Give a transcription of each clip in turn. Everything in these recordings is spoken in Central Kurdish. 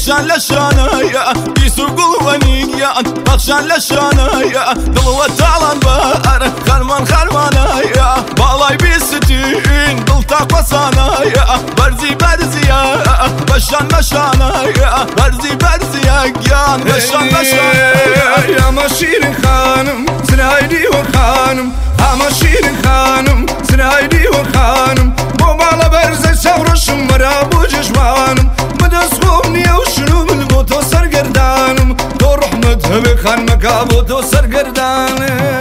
بخشان لشانايا بيسوق ونيان بخشان لشانايا دلوة تعلن بار خرمانايا بالاي بيستين دلتاق وصانايا برزيا مشانايا برزيا جان مشانايا يا مشير خانم زنايدي وخانم مشير خانم زنايدي وخانم بومالا برزة شورشم مرابو جشوانم مدسخومني وشنو من بوتو سرگردانم تو رحمت هبه خان مكا بوتو سرگردانم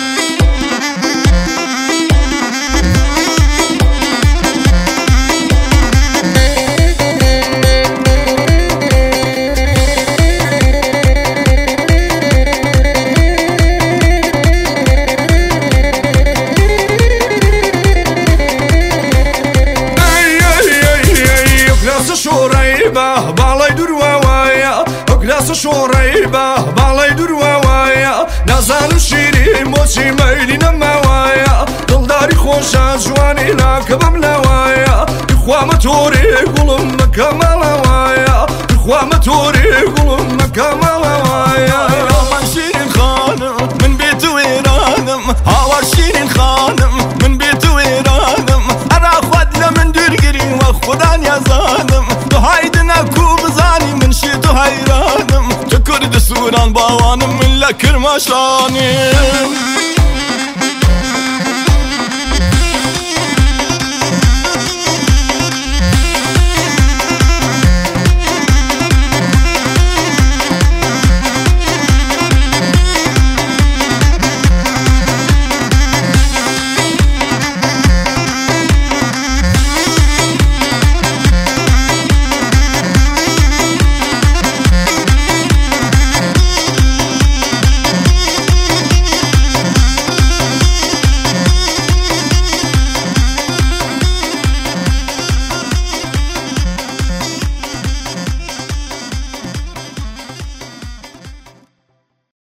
باڵای دوورواوایە ئەو کلاسە شۆڕەیبە باڵای دوورواوایە نازانم شیرین بۆچی مەیلی نەماوایە دڵداری خۆشە جوانی ناکە بەم ناوایە خوا مەتۆرێ گوڵم مەکە ماڵاوایە خوا مەتۆرێ گوڵم مەکە ماڵاوایە من شیرین خانم من بێت وێرانم هاوار شیرین خانم من بێت وێرانم هەراخوات لە من دوورگری وە خودان یازانم هايدنا بزاني من شيتو هيرانم تكرد سوران باوانم من لكر مشاني